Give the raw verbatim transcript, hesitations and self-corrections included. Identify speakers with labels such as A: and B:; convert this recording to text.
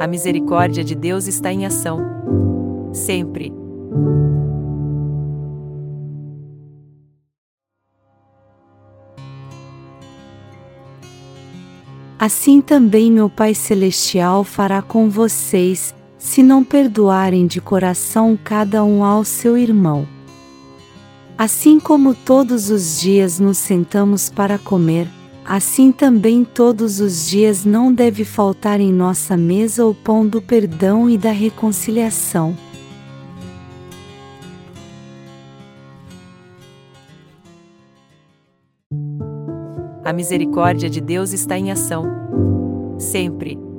A: A misericórdia de Deus está em ação, sempre.
B: Assim também meu Pai Celestial fará com vocês, se não perdoarem de coração cada um ao seu irmão. Assim como todos os dias nos sentamos para comer, assim também todos os dias não deve faltar em nossa mesa o pão do perdão e da reconciliação.
A: A misericórdia de Deus está em ação, sempre.